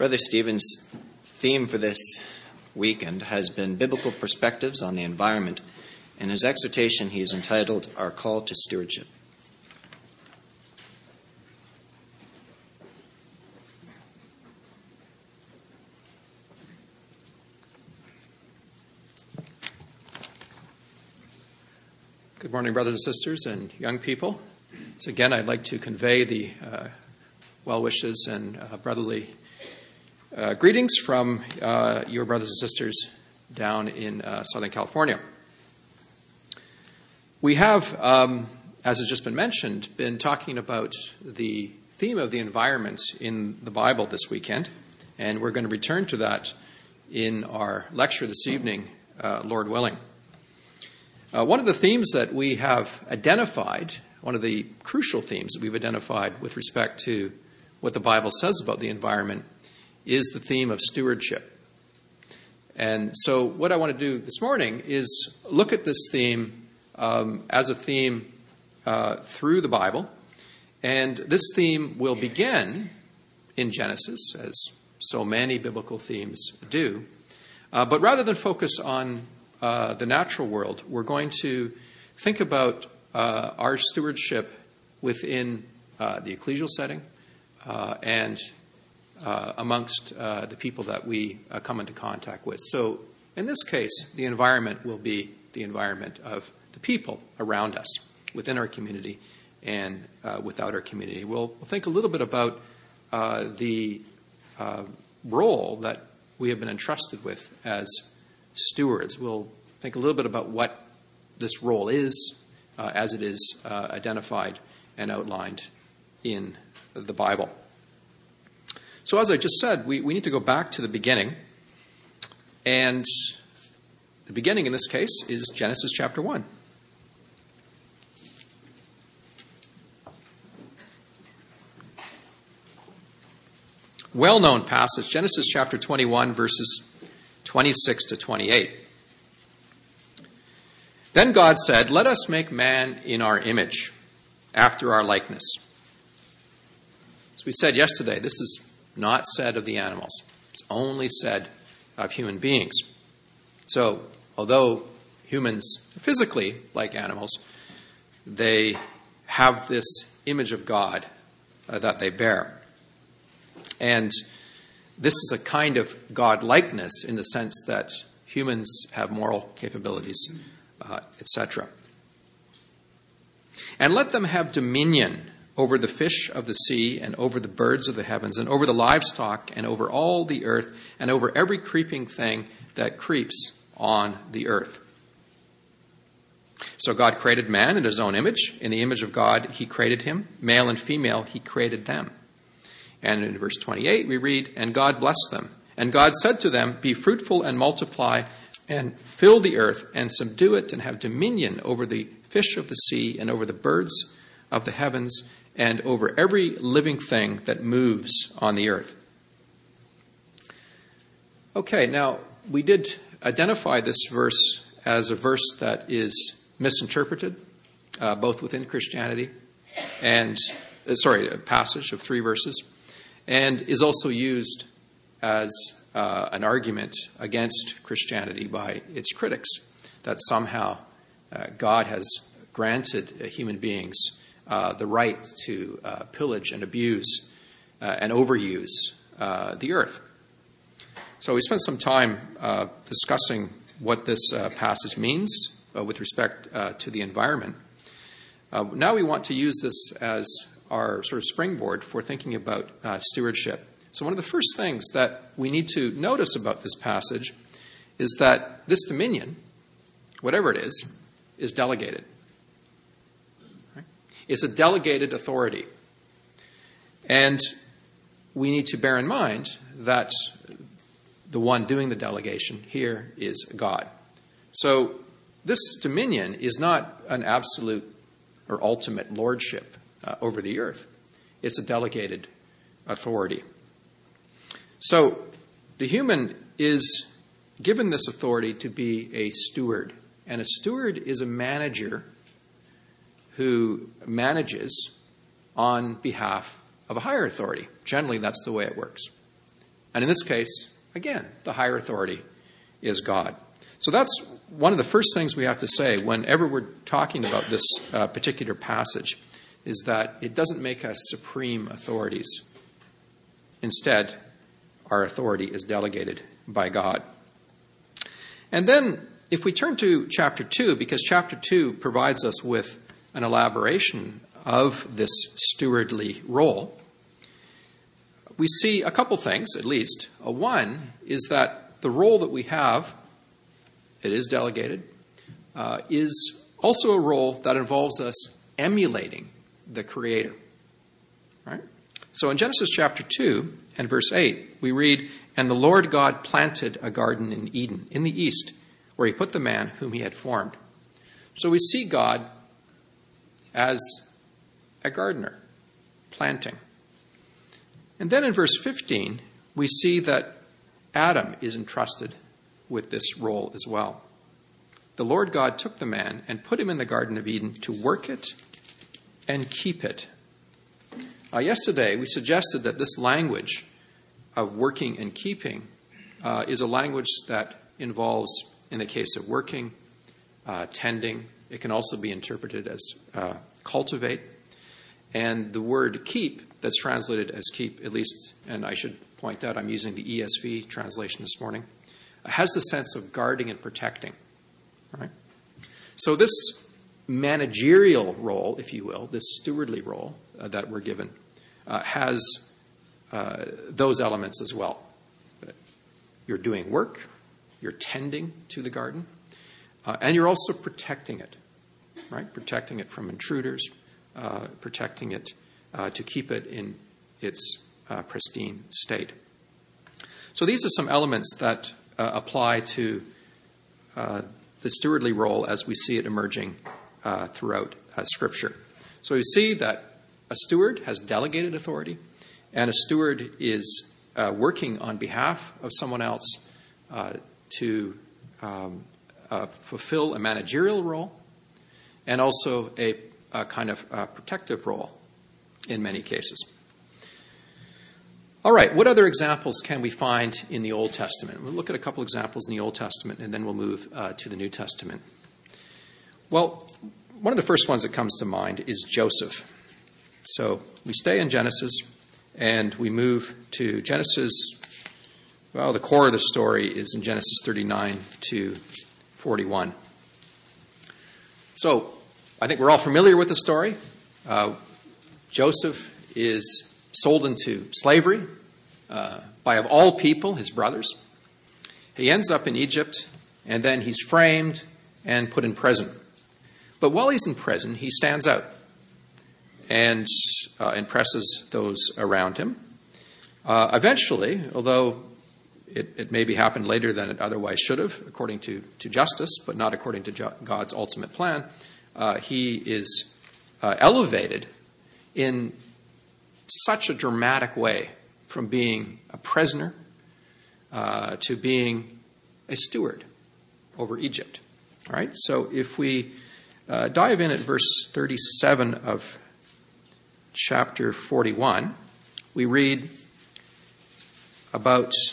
Brother Stephen's theme for this weekend has been biblical perspectives on the environment. In his exhortation, he is entitled, Our Call to Stewardship. Good morning, brothers and sisters and young people. So again, I'd like to convey the well wishes and brotherly greetings from your brothers and sisters down in Southern California. We have, as has just been mentioned, been talking about the theme of the environment in the Bible this weekend, and we're going to return to that in our lecture this evening, Lord willing. One of the themes that we have identified, one of the crucial themes that we've identified with respect to what the Bible says about the environment, is the theme of stewardship. And so what I want to do this morning is look at this theme as a theme through the Bible. And this theme will begin in Genesis, as so many biblical themes do. But rather than focus on the natural world, we're going to think about our stewardship within the ecclesial setting and amongst the people that we come into contact with. So in this case, the environment will be the environment of the people around us, within our community and without our community. We'll think a little bit about the role that we have been entrusted with as stewards. We'll think a little bit about what this role is as it is identified and outlined in the Bible. So as I just said, we need to go back to the beginning. And the beginning in this case is Genesis chapter 1. Well-known passage, Genesis chapter 21, verses 26 to 28. Then God said, Let us make man in our image, after our likeness. As we said yesterday, this is not said of the animals. It's only said of human beings. So, although humans are physically like animals, they have this image of God that they bear. And this is a kind of God-likeness in the sense that humans have moral capabilities, etc. And let them have dominion over the fish of the sea and over the birds of the heavens and over the livestock and over all the earth and over every creeping thing that creeps on the earth. So God created man in his own image. In the image of God, he created him. Male and female, he created them. And in verse 28, we read, And God blessed them. And God said to them, Be fruitful and multiply and fill the earth and subdue it and have dominion over the fish of the sea and over the birds of the heavens and over every living thing that moves on the earth. Okay, now we did identify this verse as a verse that is misinterpreted, both within Christianity and, a passage of 3 verses, and is also used as an argument against Christianity by its critics, that somehow God has granted human beings the right to pillage and abuse and overuse the earth. So we spent some time discussing what this passage means with respect to the environment. Now we want to use this as our sort of springboard for thinking about stewardship. So one of the first things that we need to notice about this passage is that this dominion, whatever it is delegated. Right? It's a delegated authority. And we need to bear in mind that the one doing the delegation here is God. So this dominion is not an absolute or ultimate lordship over the earth. It's a delegated authority. So the human is given this authority to be a steward. And a steward is a manager who manages on behalf of a higher authority. Generally, that's the way it works. And in this case, again, the higher authority is God. So that's one of the first things we have to say whenever we're talking about this particular passage, is that it doesn't make us supreme authorities. Instead, our authority is delegated by God. And then, if we turn to chapter 2, because chapter 2 provides us with an elaboration of this stewardly role, we see a couple things, at least. One is that the role that we have, it is delegated, is also a role that involves us emulating the Creator. Right? So in Genesis chapter 2 and verse 8, we read, "And the Lord God planted a garden in Eden, in the east, where he put the man whom he had formed." So we see God as a gardener, planting. And then in verse 15, we see that Adam is entrusted with this role as well. "The Lord God took the man and put him in the Garden of Eden to work it and keep it." Yesterday, we suggested that this language of working and keeping is a language that involves, in the case of working, tending. It can also be interpreted as cultivate. And the word keep, that's translated as keep, at least, and I should point out I'm using the ESV translation this morning, has the sense of guarding and protecting. Right? So this managerial role, if you will, this stewardly role that we're given, has those elements as well. You're doing work, you're tending to the garden, and you're also protecting it, right? Protecting it from intruders, protecting it to keep it in its pristine state. So these are some elements that apply to the stewardly role as we see it emerging throughout Scripture. So we see that a steward has delegated authority, and a steward is working on behalf of someone else to fulfill a managerial role and also a kind of protective role in many cases. All right, what other examples can we find in the Old Testament? We'll look at a couple examples in the Old Testament, and then we'll move to the New Testament. Well, one of the first ones that comes to mind is Joseph. So we stay in Genesis, and we move to Genesis. Well, the core of the story is in Genesis 39 to 41. So I think we're all familiar with the story. Joseph is sold into slavery by, of all people, his brothers. He ends up in Egypt, and then he's framed and put in prison. But while he's in prison, he stands out and impresses those around him. Eventually, although it maybe happened later than it otherwise should have, according to justice, but not according to God's ultimate plan, he is elevated in such a dramatic way from being a prisoner to being a steward over Egypt. All right, so if we dive in at verse 37 of chapter 41, we read about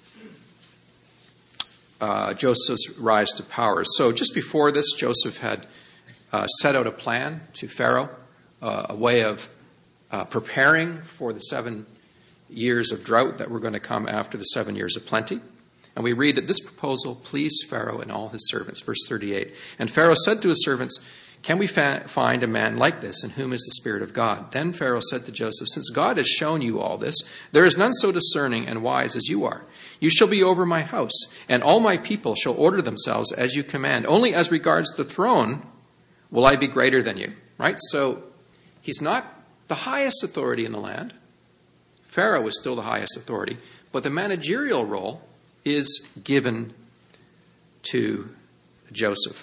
Joseph's rise to power. So just before this, Joseph had set out a plan to Pharaoh, a way of preparing for the 7 years of drought that were going to come after the 7 years of plenty. And we read that this proposal pleased Pharaoh and all his servants. Verse 38, "And Pharaoh said to his servants, 'Can we find a man like this in whom is the Spirit of God?' Then Pharaoh said to Joseph, 'Since God has shown you all this, there is none so discerning and wise as you are. You shall be over my house, and all my people shall order themselves as you command. Only as regards the throne will I be greater than you.'" Right? So he's not the highest authority in the land. Pharaoh is still the highest authority, but the managerial role is given to Joseph.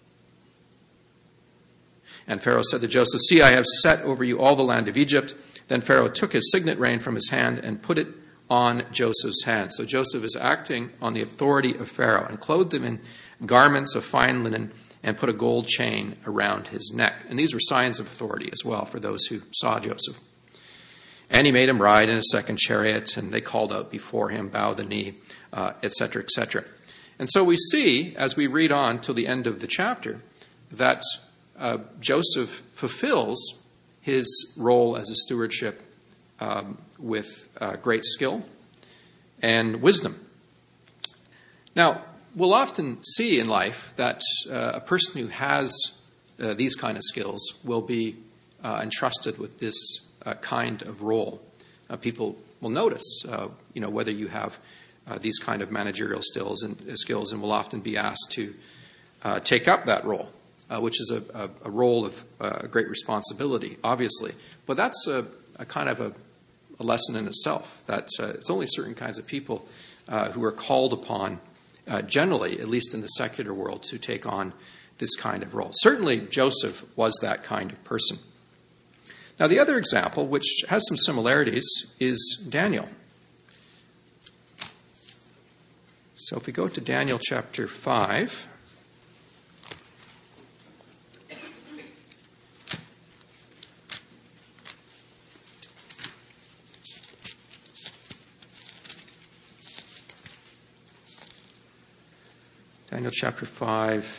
And Pharaoh said to Joseph, "See, I have set over you all the land of Egypt." Then Pharaoh took his signet ring from his hand and put it on Joseph's hand. So Joseph is acting on the authority of Pharaoh and clothed him in garments of fine linen and put a gold chain around his neck. And these were signs of authority as well for those who saw Joseph. And he made him ride in a second chariot, and they called out before him, bow the knee, etc., etc. And so we see, as we read on till the end of the chapter, that Joseph fulfills his role as a stewardship with great skill and wisdom. Now, we'll often see in life that a person who has these kind of skills will be entrusted with this kind of role. People will notice, whether you have these kind of managerial skills and will often be asked to take up that role, which is a role of great responsibility, obviously. But that's a kind of a lesson in itself, that it's only certain kinds of people who are called upon, generally, at least in the secular world, to take on this kind of role. Certainly, Joseph was that kind of person. Now, the other example, which has some similarities, is Daniel. So if we go to Daniel chapter 5. Daniel chapter 5.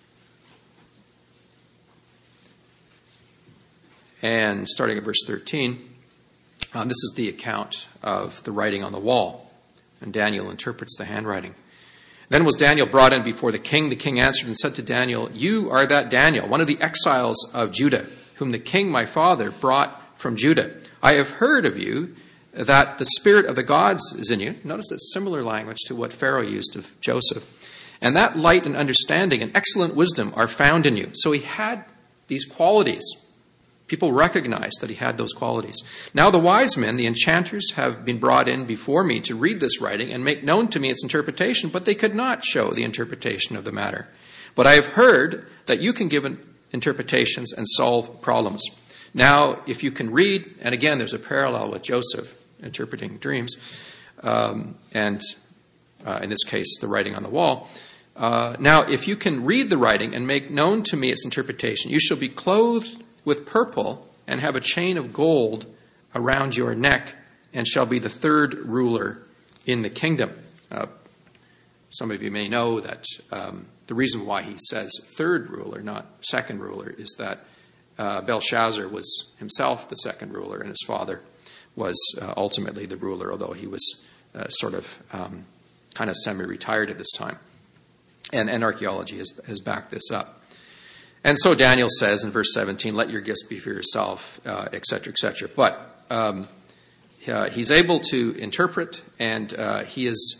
And starting at verse 13, this is the account of the writing on the wall. And Daniel interprets the handwriting. Then was Daniel brought in before the king. The king answered and said to Daniel, "You are that Daniel, one of the exiles of Judah, whom the king my father brought from Judah. I have heard of you that the spirit of the gods is in you." Notice it's similar language to what Pharaoh used of Joseph. "And that light and understanding and excellent wisdom are found in you." So he had these qualities. People recognized that he had those qualities. "Now the wise men, the enchanters, have been brought in before me to read this writing and make known to me its interpretation, but they could not show the interpretation of the matter. But I have heard that you can give interpretations and solve problems. Now, if you can read," and again, there's a parallel with Joseph interpreting dreams, and in this case, the writing on the wall. "Now, if you can read the writing and make known to me its interpretation, you shall be clothed with purple and have a chain of gold around your neck and shall be the third ruler in the kingdom." Some of you may know that the reason why he says third ruler, not second ruler, is that Belshazzar was himself the second ruler and his father was ultimately the ruler, although he was kind of semi-retired at this time. And archaeology has backed this up. And so Daniel says in verse 17, "Let your gifts be for yourself," etc., etc. But he's able to interpret, and he is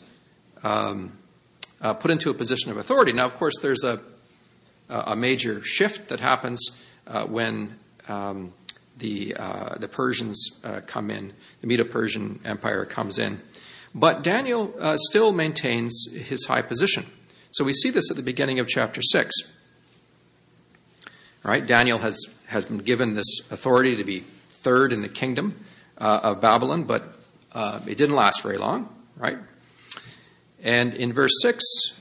put into a position of authority. Now, of course, there's a major shift that happens when the Persians come in, the Medo-Persian Empire comes in. But Daniel still maintains his high position. So we see this at the beginning of chapter 6. Right? Daniel has been given this authority to be third in the kingdom of Babylon, but it didn't last very long, right? And in verse 6,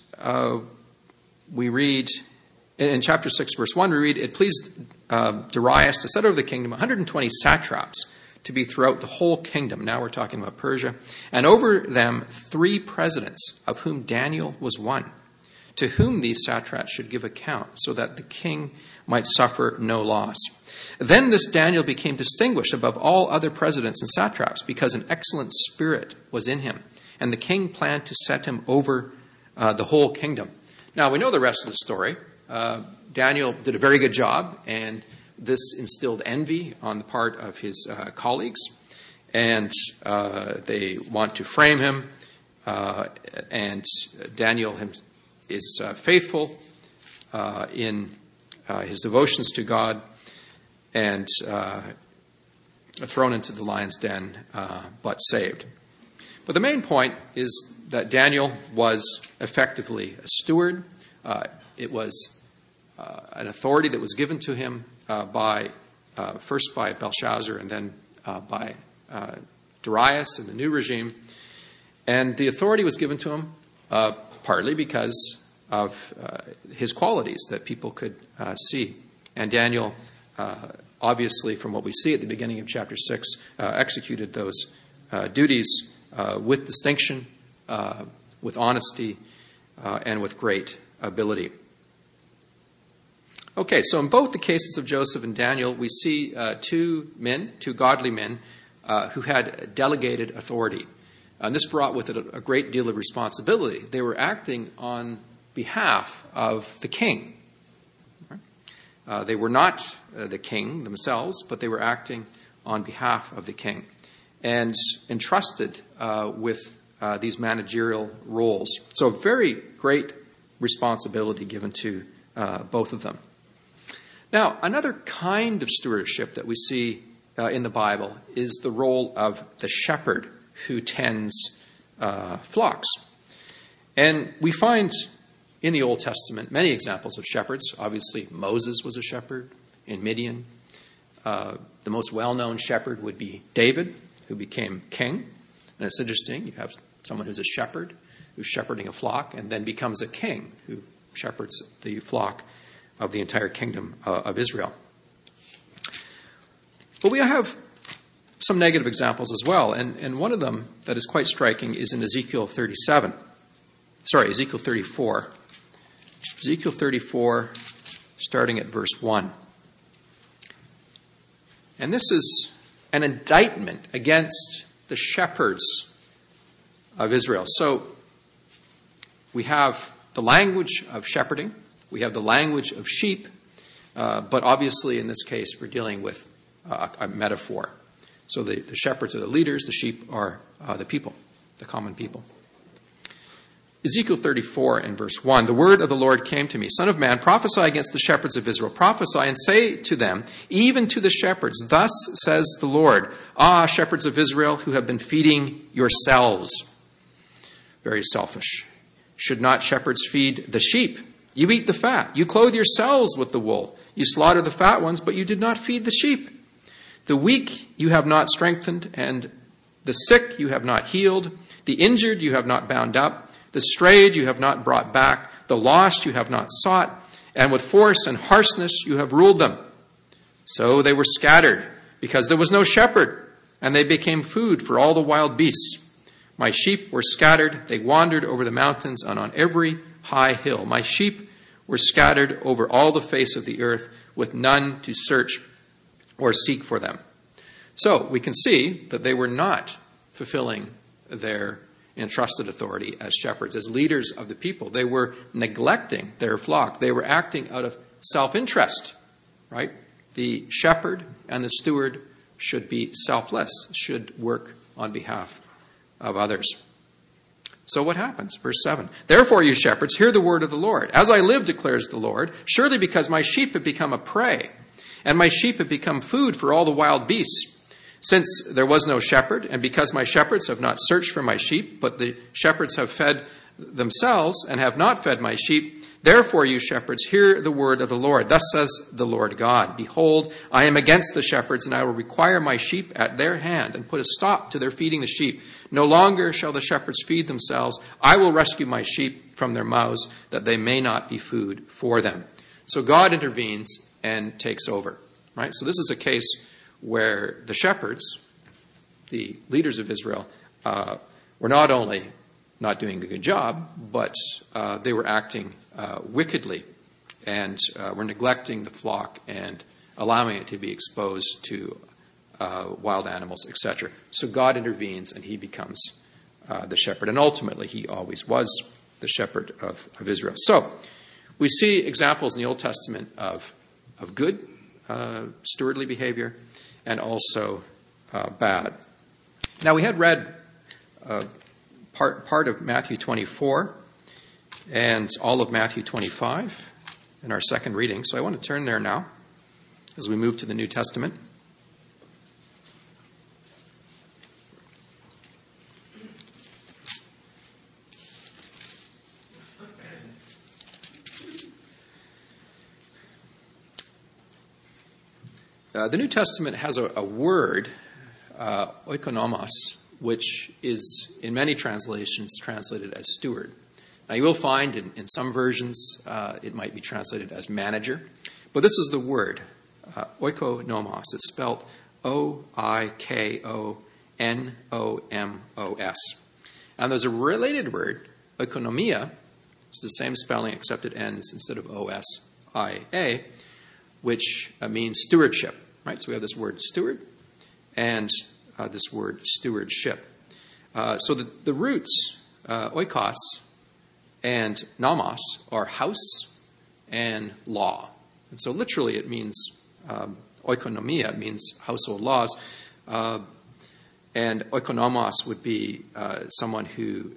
we read, in chapter 6, verse 1, we read, "It pleased Darius to set over the kingdom 120 satraps to be throughout the whole kingdom." Now we're talking about Persia. "And over them 3 presidents, of whom Daniel was one, to whom these satraps should give account, so that the king might suffer no loss. Then this Daniel became distinguished above all other presidents and satraps, because an excellent spirit was in him, and the king planned to set him over the whole kingdom." Now, we know the rest of the story. Daniel did a very good job, and this instilled envy on the part of his colleagues, and they want to frame him, and Daniel is faithful in his devotions to God, and thrown into the lion's den, but saved. But the main point is that Daniel was effectively a steward. It was an authority that was given to him first by Belshazzar and then by Darius in the new regime. And the authority was given to him partly because of his qualities that people could see. And Daniel obviously, from what we see at the beginning of chapter 6, executed those duties with distinction, with honesty, and with great ability. Okay, so in both the cases of Joseph and Daniel, we see two godly men, who had delegated authority. And this brought with it a great deal of responsibility. They were acting on behalf of the king. They were not the king themselves, but they were acting on behalf of the king and entrusted with these managerial roles. So a very great responsibility given to both of them. Now, another kind of stewardship that we see in the Bible is the role of the shepherd who tends flocks. And we find in the Old Testament many examples of shepherds. Obviously, Moses was a shepherd in Midian. The most well-known shepherd would be David, who became king. And it's interesting, you have someone who's a shepherd, who's shepherding a flock, and then becomes a king who shepherds the flock of the entire kingdom of Israel. But we have some negative examples as well, and one of them that is quite striking is in Ezekiel 34. Ezekiel 34, starting at verse 1. And this is an indictment against the shepherds of Israel. So we have the language of shepherding, we have the language of sheep, but obviously in this case we're dealing with a metaphor. So the shepherds are the leaders, the sheep are the people, the common people. Ezekiel 34 and verse 1, the word of the Lord came to me, Son of man, prophesy against the shepherds of Israel. Prophesy and say to them, even to the shepherds, thus says the Lord, ah, shepherds of Israel who have been feeding yourselves. Very selfish. Should not shepherds feed the sheep? You eat the fat. You clothe yourselves with the wool. You slaughter the fat ones, but you did not feed the sheep. The weak you have not strengthened, and the sick you have not healed. The injured you have not bound up. The strayed you have not brought back. The lost you have not sought. And with force and harshness you have ruled them. So they were scattered, because there was no shepherd, and they became food for all the wild beasts. My sheep were scattered. They wandered over the mountains and on every high hill. My sheep were scattered over all the face of the earth, with none to search or seek for them. So we can see that they were not fulfilling their entrusted authority as shepherds, as leaders of the people. They were neglecting their flock. They were acting out of self-interest, right? The shepherd and the steward should be selfless, should work on behalf of others. So what happens? Verse 7. Therefore, you shepherds, hear the word of the Lord. As I live, declares the Lord, surely because my sheep have become a prey, and my sheep have become food for all the wild beasts. Since there was no shepherd, and because my shepherds have not searched for my sheep, but the shepherds have fed themselves and have not fed my sheep, therefore, you shepherds, hear the word of the Lord. Thus says the Lord God, behold, I am against the shepherds, and I will require my sheep at their hand, and put a stop to their feeding the sheep. No longer shall the shepherds feed themselves. I will rescue my sheep from their mouths, that they may not be food for them. So God intervenes and takes over, right? So this is a case where the shepherds, the leaders of Israel, were not only not doing a good job, but they were acting wickedly and were neglecting the flock and allowing it to be exposed to wild animals, etc. So God intervenes and he becomes the shepherd. And ultimately, he always was the shepherd of Israel. So we see examples in the Old Testament of good stewardly behavior and also bad. Now, we had read part of Matthew 24 and all of Matthew 25 in our second reading. So I want to turn there now as we move to the New Testament. The New Testament has a word, oikonomos, which is in many translations translated as steward. Now you will find in some versions it might be translated as manager, but this is the word, oikonomos. It's spelled Oikonomos. And there's a related word, oikonomia. It's the same spelling except it ends instead of O-S-I-A, which means stewardship. Right? So we have this word steward and this word stewardship. So the roots, oikos and nomos, are house and law. And so literally it means oikonomia, it means household laws. And oikonomos would be someone who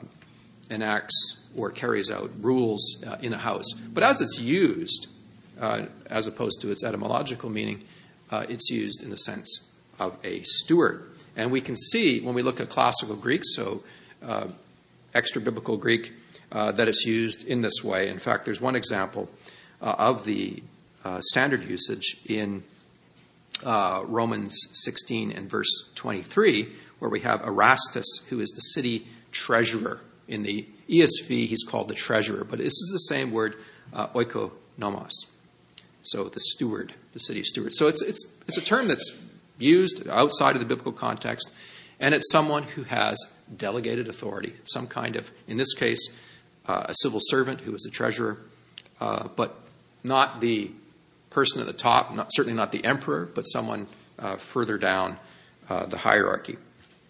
enacts or carries out rules in a house. But as it's used, as opposed to its etymological meaning, it's used in the sense of a steward. And we can see when we look at classical Greek, so extra-biblical Greek, that it's used in this way. In fact, there's one example of the standard usage in Romans 16 and verse 23, where we have Erastus, who is the city treasurer. In the ESV, he's called the treasurer, but this is the same word, oikonomos. So the steward, the city steward. So it's a term that's used outside of the biblical context, and it's someone who has delegated authority, some kind of, in this case, a civil servant who is a treasurer, but not the person at the top, certainly not the emperor, but someone further down the hierarchy.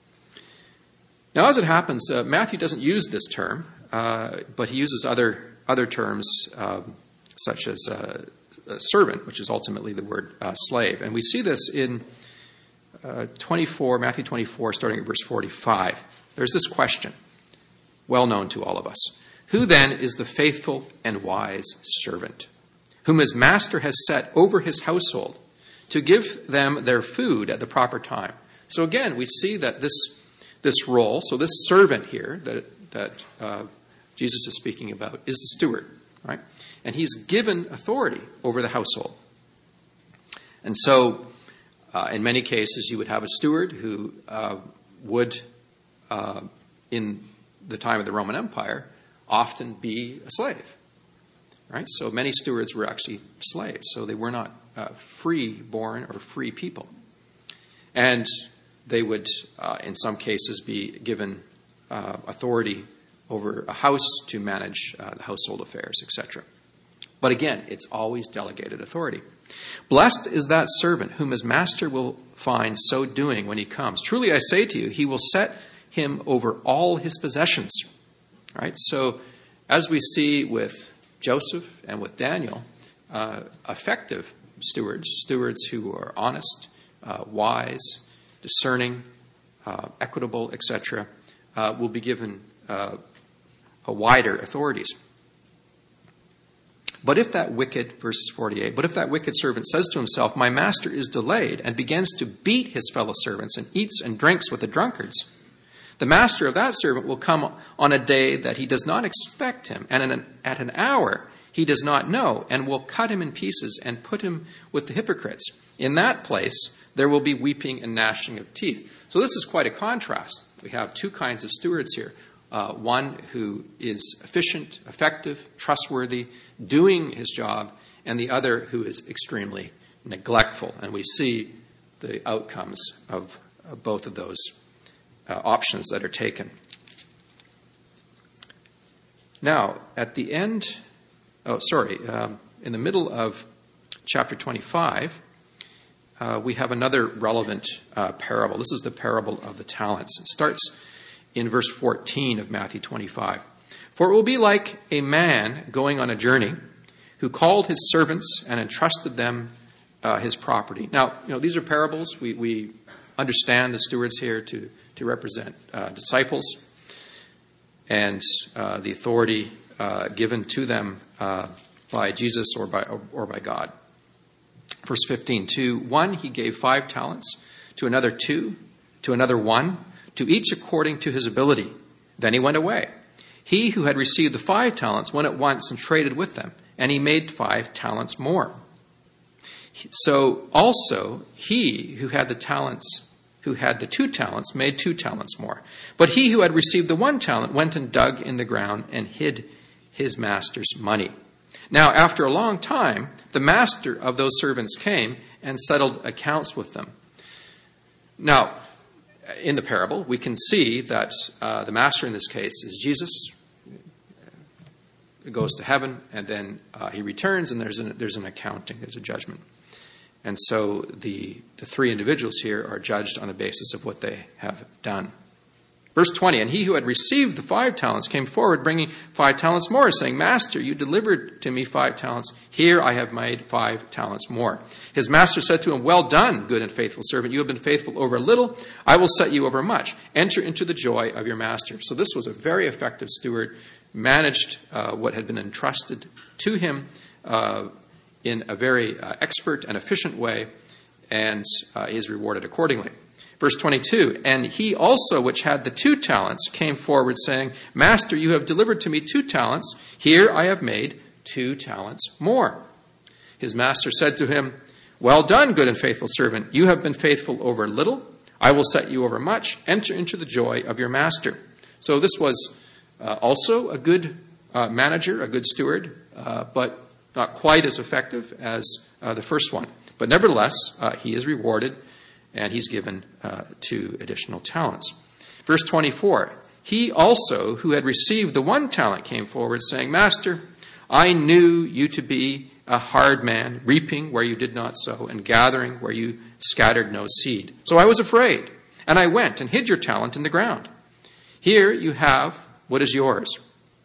Now, as it happens, Matthew doesn't use this term, but he uses other terms such as servant, which is ultimately the word slave. And we see this in Matthew 24, starting at verse 45. There's this question, well known to all of us. Who then is the faithful and wise servant, whom his master has set over his household to give them their food at the proper time? So again, we see that this role, so this servant here that Jesus is speaking about, is the steward, right? And he's given authority over the household. And so, in many cases, you would have a steward who would, in the time of the Roman Empire, often be a slave, right? So many stewards were actually slaves, so they were not free-born or free people. And they would, in some cases, be given authority over a house to manage the household affairs, etc. But again, it's always delegated authority. Blessed is that servant whom his master will find so doing when he comes. Truly I say to you, he will set him over all his possessions. Right? So, as we see with Joseph and with Daniel, effective stewards who are honest, wise, discerning, equitable, etc., will be given wider authorities. But if that wicked, verse 48, but if that wicked servant says to himself, my master is delayed, and begins to beat his fellow servants and eats and drinks with the drunkards, the master of that servant will come on a day that he does not expect him, and at an hour he does not know, and will cut him in pieces and put him with the hypocrites. In that place there will be weeping and gnashing of teeth. So this is quite a contrast. We have two kinds of stewards here. One who is efficient, effective, trustworthy, doing his job, and the other who is extremely neglectful. And we see the outcomes of both of those options that are taken. Now, at the end, in the middle of chapter 25, we have another relevant parable. This is the parable of the talents. It starts in verse 14 of Matthew 25. For it will be like a man going on a journey who called his servants and entrusted them his property. Now, these are parables. We understand the stewards here to represent disciples and the authority given to them by Jesus or by God. Verse 15, to one he gave 5 talents, to another 2, to another 1, to each according to his ability. Then he went away. He who had received the 5 talents went at once and traded with them, and he made 5 talents more. So also he who had the 2 talents made 2 talents more. But he who had received the 1 talent went and dug in the ground and hid his master's money. Now, after a long time, the master of those servants came and settled accounts with them. Now, in the parable, we can see that the master in this case is Jesus. He goes to heaven, and then he returns, and there's an accounting, there's a judgment. And so the three individuals here are judged on the basis of what they have done. Verse 20, and he who had received the 5 talents came forward, bringing 5 talents more, saying, Master, you delivered to me 5 talents. Here I have made 5 talents more. His master said to him, Well done, good and faithful servant. You have been faithful over a little. I will set you over much. Enter into the joy of your master. So this was a very effective steward, managed what had been entrusted to him in a very expert and efficient way, and he is rewarded accordingly. Verse 22, and he also, which had the 2 talents, came forward, saying, Master, you have delivered to me 2 talents. Here I have made 2 talents more. His master said to him, Well done, good and faithful servant. You have been faithful over little. I will set you over much. Enter into the joy of your master. So this was also a good manager, a good steward, but not quite as effective as the first one. But nevertheless, he is rewarded, and he's given 2 additional talents. Verse 24, he also, who had received the 1 talent, came forward, saying, Master, I knew you to be a hard man, reaping where you did not sow, and gathering where you scattered no seed. So I was afraid, and I went and hid your talent in the ground. Here you have what is yours.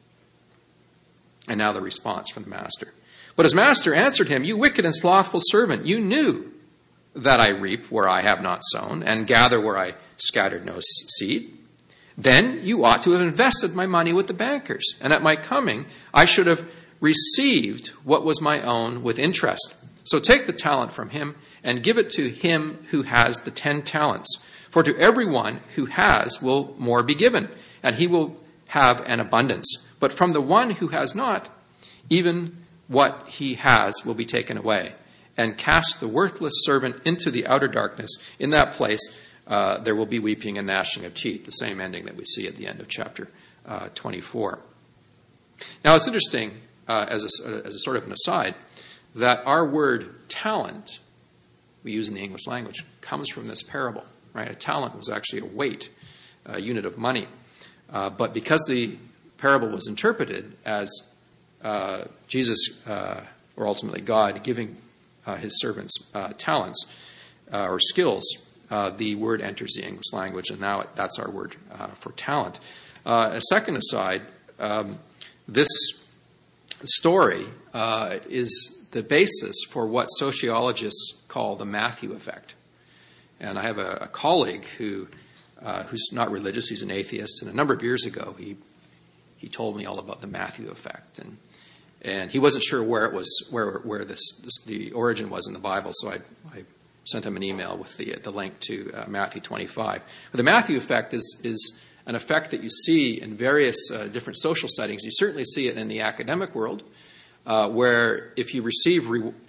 And now the response from the master. But his master answered him, You wicked and slothful servant, you knew that I reap where I have not sown, and gather where I scattered no seed. Then you ought to have invested my money with the bankers, and at my coming I should have received what was my own with interest. So take the talent from him, and give it to him who has the 10 talents. For to everyone who has will more be given, and he will have an abundance. But from the one who has not, even what he has will be taken away. And cast the worthless servant into the outer darkness. In that place there will be weeping and gnashing of teeth, the same ending that we see at the end of chapter 24. Now it's interesting, as a sort of an aside, that our word talent, we use in the English language, comes from this parable. Right? A talent was actually a weight, a unit of money. But because the parable was interpreted as Jesus, or ultimately God, giving his servants talents or skills, the word enters the English language, and now that's our word for talent. A second aside, this story is the basis for what sociologists call the Matthew effect. And I have a colleague who's not religious, he's an atheist, and a number of years ago he told me all about the Matthew effect, and he wasn't sure where it was, where the origin was in the Bible, so I sent him an email with the link to Matthew 25. But the Matthew effect is an effect that you see in various different social settings. You certainly see it in the academic world, where if you receive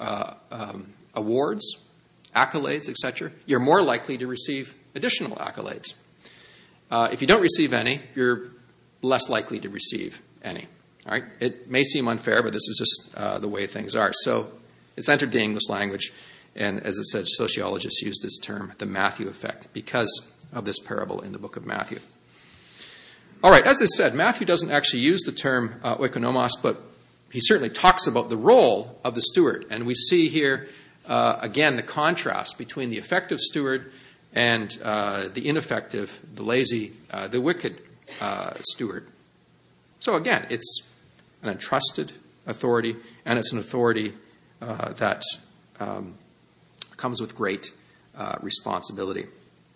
awards, accolades, etc., you're more likely to receive additional accolades. If you don't receive any, you're less likely to receive any. All right? It may seem unfair, but this is just the way things are. So it's entered the English language, and as it said, sociologists use this term, the Matthew effect, because of this parable in the book of Matthew. All right, as I said, Matthew doesn't actually use the term oikonomos, but he certainly talks about the role of the steward. And we see here, again, the contrast between the effective steward and the ineffective, the lazy, the wicked steward. So again, it's an entrusted authority, and it's an authority that comes with great responsibility.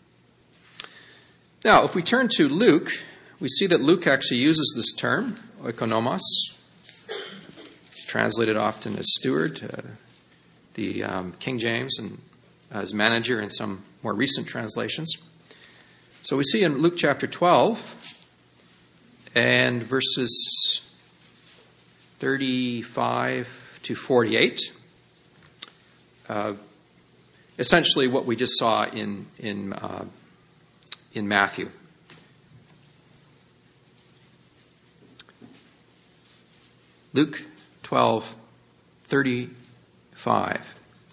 Now, if we turn to Luke, we see that Luke actually uses this term, oikonomos, translated often as steward, the King James, and as manager in some more recent translations. So we see in Luke chapter 12 and verses 35 to 48, essentially what we just saw in Matthew. Luke 12, 35.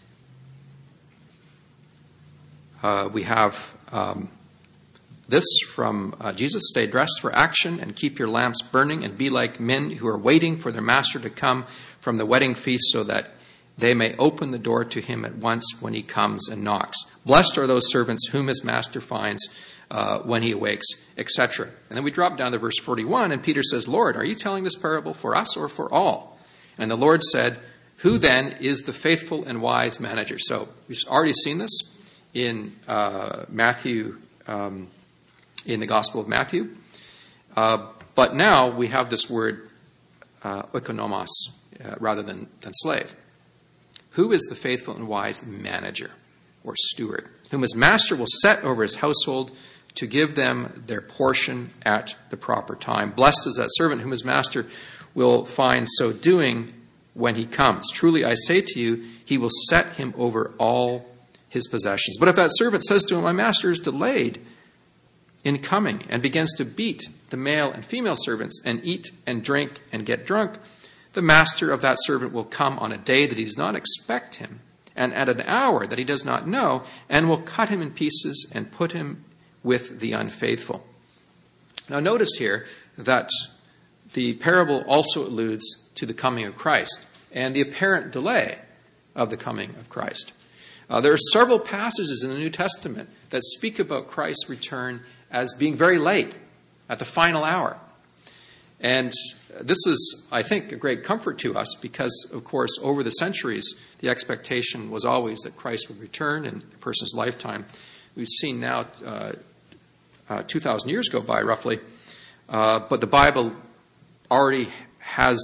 We have this from Jesus: "Stay dressed for action and keep your lamps burning and be like men who are waiting for their master to come from the wedding feast, so that they may open the door to him at once when he comes and knocks. Blessed are those servants whom his master finds when he awakes," etc. And then we drop down to verse 41, and Peter says, "Lord, are you telling this parable for us or for all?" And the Lord said, "Who then is the faithful and wise manager?" So we've already seen this in Matthew, in the Gospel of Matthew. But now we have this word oikonomos rather than slave. Who is the faithful and wise manager or steward, whom his master will set over his household to give them their portion at the proper time? Blessed is that servant whom his master will find so doing when he comes. Truly I say to you, he will set him over all his possessions. But if that servant says to him, "My master is delayed in coming," and begins to beat the male and female servants and eat and drink and get drunk, the master of that servant will come on a day that he does not expect him, and at an hour that he does not know, and will cut him in pieces and put him with the unfaithful. Now notice here that the parable also alludes to the coming of Christ and the apparent delay of the coming of Christ. There are several passages in the New Testament that speak about Christ's return as being very late, at the final hour. And this is, I think, a great comfort to us because, of course, over the centuries, the expectation was always that Christ would return in a person's lifetime. We've seen now 2,000 years go by, roughly, but the Bible already has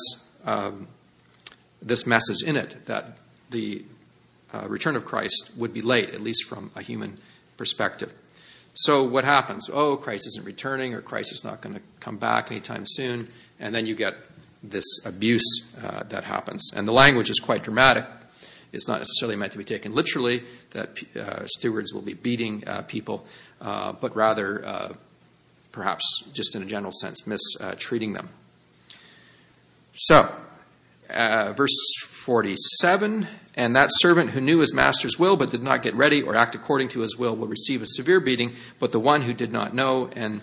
this message in it that the return of Christ would be late, at least from a human perspective. So what happens? Oh, Christ isn't returning, or Christ is not going to come back anytime soon. And then you get this abuse that happens. And the language is quite dramatic. It's not necessarily meant to be taken literally, that stewards will be beating people, but rather, perhaps just in a general sense, mistreating them. So, verse 47, "And that servant who knew his master's will but did not get ready or act according to his will receive a severe beating, but the one who did not know and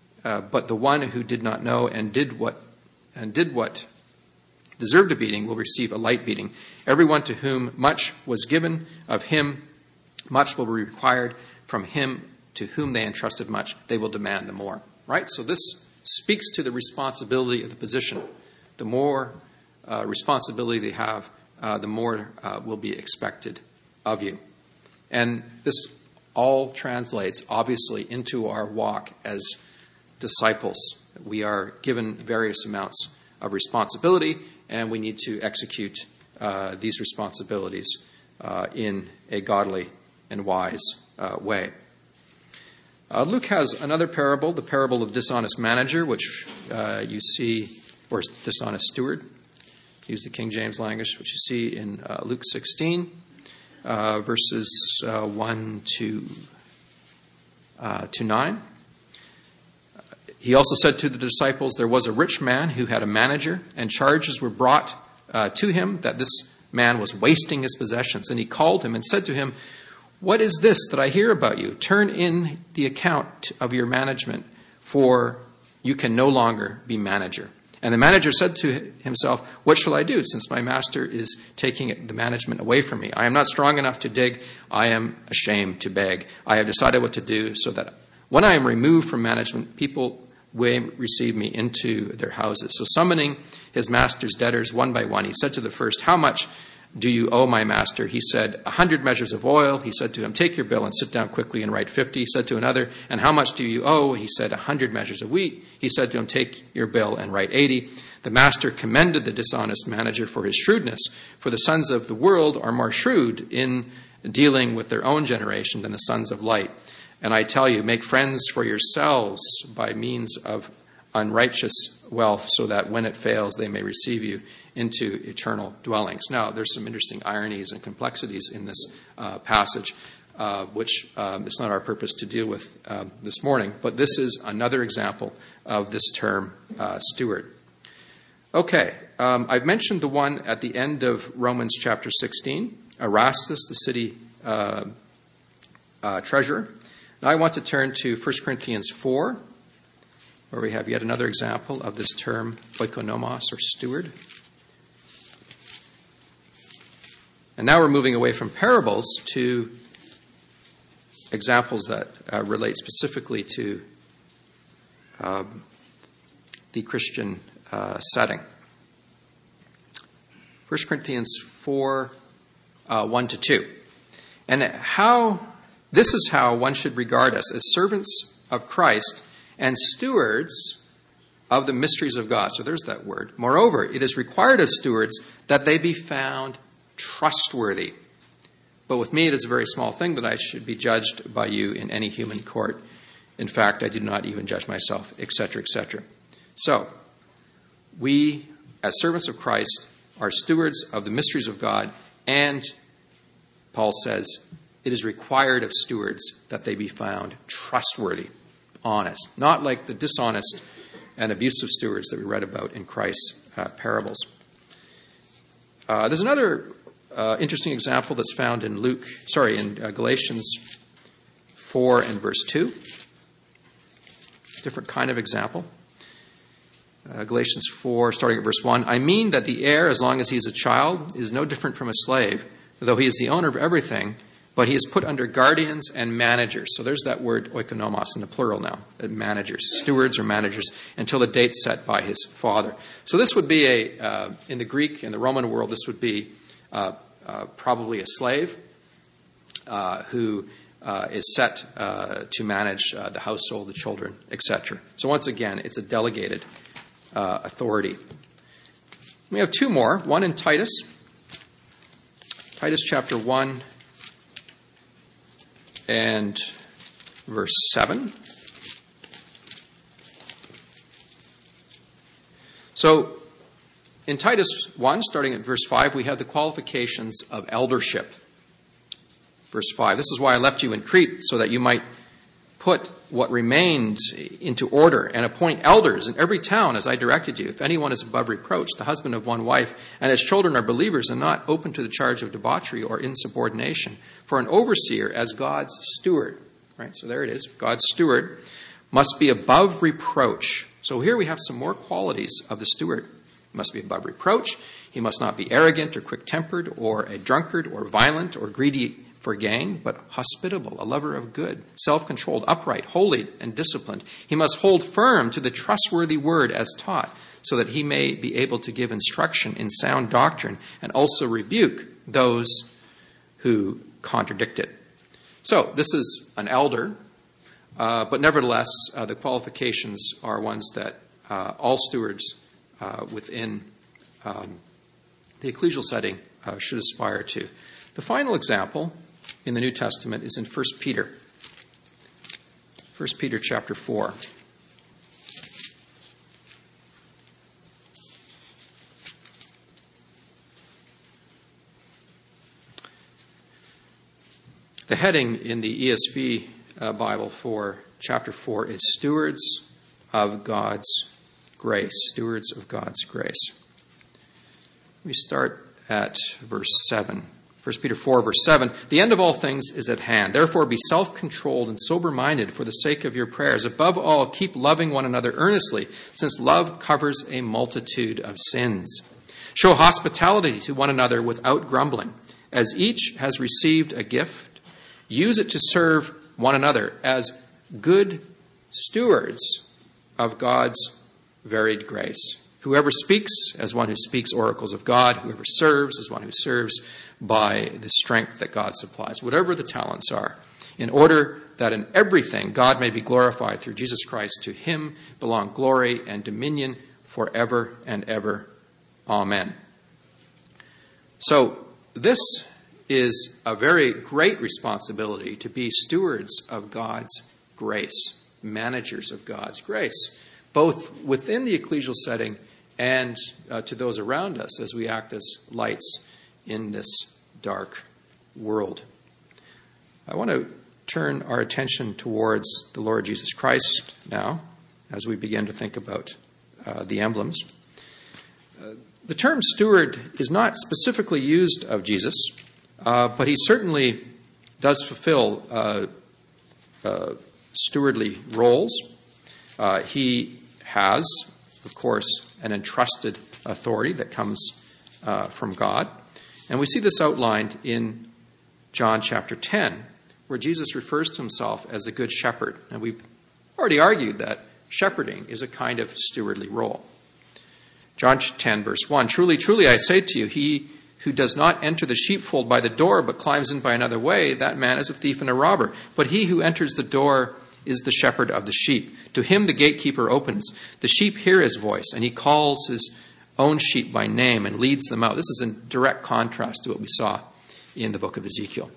did what deserved a beating will receive a light beating. Everyone to whom much was given, of him much will be required. From him to whom they entrusted much, they will demand the more." Right? So this speaks to the responsibility of the position. The more responsibility they have, the more will be expected of you. And this all translates, obviously, into our walk as disciples. We are given various amounts of responsibility, and we need to execute these responsibilities in a godly and wise way. Luke has another parable, the parable of dishonest manager, which you see, or dishonest steward. Use the King James language, which you see in Luke 16, verses 1 to 9. He also said to the disciples, "There was a rich man who had a manager, and charges were brought to him that this man was wasting his possessions. And he called him and said to him, 'What is this that I hear about you? Turn in the account of your management, for you can no longer be manager.' And the manager said to himself, 'What shall I do, since my master is taking the management away from me? I am not strong enough to dig. I am ashamed to beg. I have decided what to do, so that when I am removed from management, people will receive me into their houses.' So summoning his master's debtors one by one, he said to the first, 'How much do you owe my master?' He said, 100 measures of oil. He said to him, 'Take your bill and sit down quickly and write 50. He said to another, 'And how much do you owe?' He said, 100 measures of wheat. He said to him, 'Take your bill and write 80. The master commended the dishonest manager for his shrewdness, for the sons of the world are more shrewd in dealing with their own generation than the sons of light. And I tell you, make friends for yourselves by means of unrighteous wealth, so that when it fails, they may receive you into eternal dwellings.'" Now, there's some interesting ironies and complexities in this passage, which it's not our purpose to deal with this morning. But this is another example of this term, steward. Okay, I've mentioned the one at the end of Romans chapter 16, Erastus, the city treasurer. Now I want to turn to 1 Corinthians 4, where we have yet another example of this term, oikonomos, or steward. And now we're moving away from parables to examples that relate specifically to the Christian setting. 1 Corinthians 4, 1 to 2. And this is how one should regard us, as servants of Christ and stewards of the mysteries of God. So there's that word. Moreover, it is required of stewards that they be found trustworthy. But with me, it is a very small thing that I should be judged by you in any human court. In fact, I do not even judge myself, etc., etc. So, we, as servants of Christ, are stewards of the mysteries of God, and Paul says it is required of stewards that they be found trustworthy, honest, not like the dishonest and abusive stewards that we read about in Christ's parables. There's another interesting example that's found in Galatians 4 and verse 2. Different kind of example. Galatians 4, starting at verse 1. I mean that the heir, as long as he is a child, is no different from a slave, though he is the owner of everything, but he is put under guardians and managers. So there's that word oikonomos in the plural now, managers, stewards or managers, until the date set by his father. So this would be in the Greek, in the Roman world, this would be probably a slave who is set to manage the household, the children, etc. So once again, it's a delegated authority. We have two more, one in Titus. Titus chapter 1 and verse 7. So in Titus 1, starting at verse 5, we have the qualifications of eldership. Verse 5, this is why I left you in Crete, so that you might put what remained into order and appoint elders in every town as I directed you. If anyone is above reproach, the husband of one wife, and his children are believers and not open to the charge of debauchery or insubordination. For an overseer as God's steward, right? So there it is. God's steward must be above reproach. So here we have some more qualities of the steward. He must be above reproach. He must not be arrogant or quick-tempered or a drunkard or violent or greedy for gain, but hospitable, a lover of good, self-controlled, upright, holy, and disciplined. He must hold firm to the trustworthy word as taught, so that he may be able to give instruction in sound doctrine and also rebuke those who contradict it. So this is an elder, but nevertheless, the qualifications are ones that all stewards within the ecclesial setting should aspire to. The final example in the New Testament is in 1 Peter. 1 Peter chapter 4. The heading in the ESV Bible for chapter 4 is Stewards of God's Grace. Stewards of God's Grace. We start at verse 7. 1 Peter 4, verse 7, the end of all things is at hand. Therefore be self-controlled and sober-minded for the sake of your prayers. Above all, keep loving one another earnestly, since love covers a multitude of sins. Show hospitality to one another without grumbling. As each has received a gift, use it to serve one another as good stewards of God's varied grace. Whoever speaks as one who speaks oracles of God, whoever serves as one who serves by the strength that God supplies, whatever the talents are, in order that in everything God may be glorified through Jesus Christ. To him belong glory and dominion forever and ever. Amen. So this is a very great responsibility to be stewards of God's grace, managers of God's grace, both within the ecclesial setting and to those around us as we act as lights in this dark world. I want to turn our attention towards the Lord Jesus Christ now as we begin to think about the emblems. The term steward is not specifically used of Jesus, but he certainly does fulfill stewardly roles. He has, of course, an entrusted authority that comes from God. And we see this outlined in John chapter 10, where Jesus refers to himself as the good shepherd. And we've already argued that shepherding is a kind of stewardly role. John 10, verse 1, "Truly, truly, I say to you, he who does not enter the sheepfold by the door, but climbs in by another way, that man is a thief and a robber. But he who enters the door is the shepherd of the sheep. To him the gatekeeper opens. The sheep hear his voice, and he calls his own sheep by name and leads them out." This is in direct contrast to what we saw in the book of Ezekiel.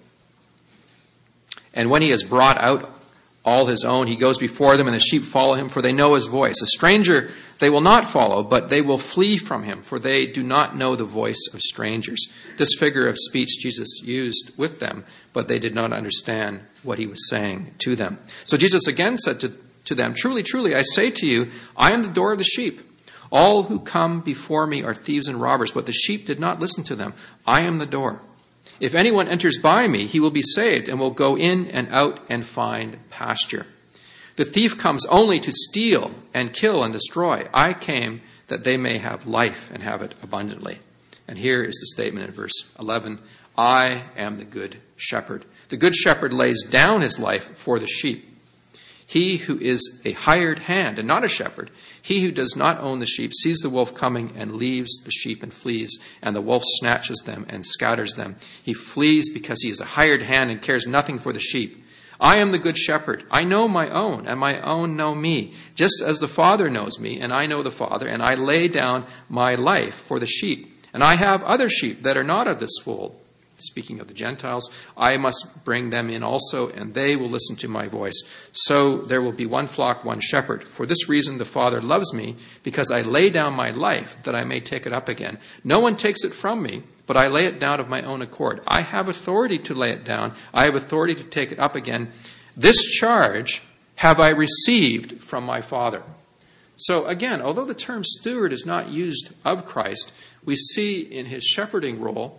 "And when he has brought out all his own, he goes before them, and the sheep follow him, for they know his voice. A stranger they will not follow, but they will flee from him, for they do not know the voice of strangers." This figure of speech Jesus used with them, but they did not understand what he was saying to them. So Jesus again said to them, "Truly, truly, I say to you, I am the door of the sheep. All who come before me are thieves and robbers, but the sheep did not listen to them. I am the door. If anyone enters by me, he will be saved and will go in and out and find pasture. The thief comes only to steal and kill and destroy. I came that they may have life and have it abundantly." And here is the statement in verse 11, "I am the good shepherd. The good shepherd lays down his life for the sheep. He who is a hired hand and not a shepherd, he who does not own the sheep, sees the wolf coming and leaves the sheep and flees, and the wolf snatches them and scatters them. He flees because he is a hired hand and cares nothing for the sheep. I am the good shepherd. I know my own, and my own know me, just as the Father knows me, and I know the Father, and I lay down my life for the sheep. And I have other sheep that are not of this fold." Speaking of the Gentiles, "I must bring them in also, and they will listen to my voice. So there will be one flock, one shepherd. For this reason the Father loves me, because I lay down my life that I may take it up again. No one takes it from me, but I lay it down of my own accord. I have authority to lay it down. I have authority to take it up again. This charge have I received from my Father." So again, although the term steward is not used of Christ, we see in his shepherding role,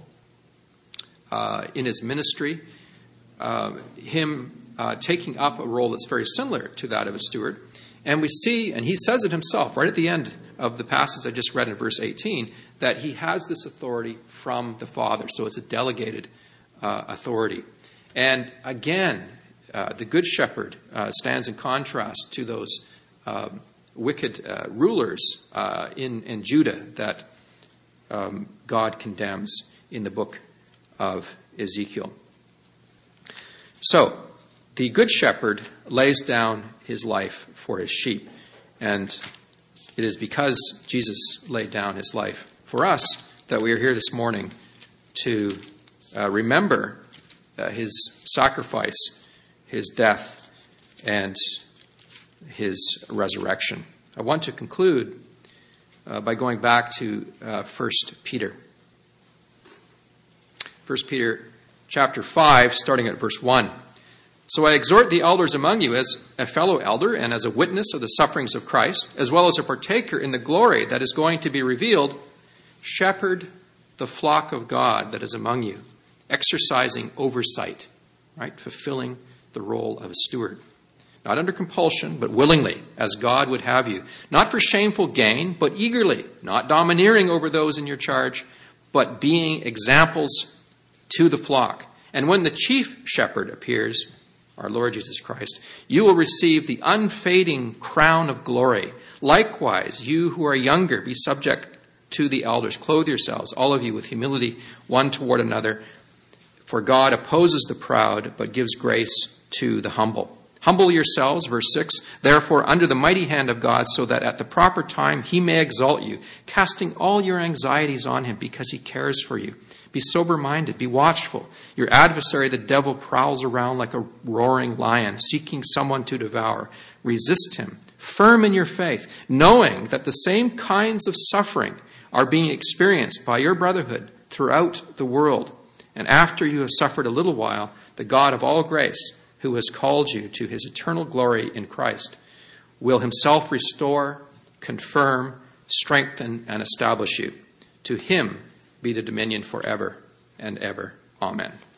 in his ministry, him taking up a role that's very similar to that of a steward. And we see, and he says it himself right at the end of the passage I just read in verse 18, that he has this authority from the Father. So it's a delegated authority. And again, the good shepherd stands in contrast to those wicked rulers in Judah that God condemns in the book of Ezekiel. So, the good shepherd lays down his life for his sheep. And it is because Jesus laid down his life for us that we are here this morning to remember his sacrifice, his death, and his resurrection. I want to conclude by going back to 1 Peter. 1 Peter chapter 5, starting at verse 1. "So I exhort the elders among you as a fellow elder and as a witness of the sufferings of Christ, as well as a partaker in the glory that is going to be revealed, shepherd the flock of God that is among you, exercising oversight," right? Fulfilling the role of a steward. "Not under compulsion, but willingly, as God would have you. Not for shameful gain, but eagerly, not domineering over those in your charge, but being examples to the flock. And when the chief shepherd appears, our Lord Jesus Christ, you will receive the unfading crown of glory. Likewise, you who are younger, be subject to the elders. Clothe yourselves, all of you, with humility one toward another. For God opposes the proud, but gives grace to the humble. Humble yourselves," verse 6, "therefore under the mighty hand of God, so that at the proper time he may exalt you, casting all your anxieties on him, because he cares for you. Be sober-minded, be watchful. Your adversary, the devil, prowls around like a roaring lion, seeking someone to devour. Resist him, firm in your faith, knowing that the same kinds of suffering are being experienced by your brotherhood throughout the world. And after you have suffered a little while, the God of all grace, who has called you to his eternal glory in Christ, will himself restore, confirm, strengthen, and establish you. To him be the dominion forever and ever. Amen.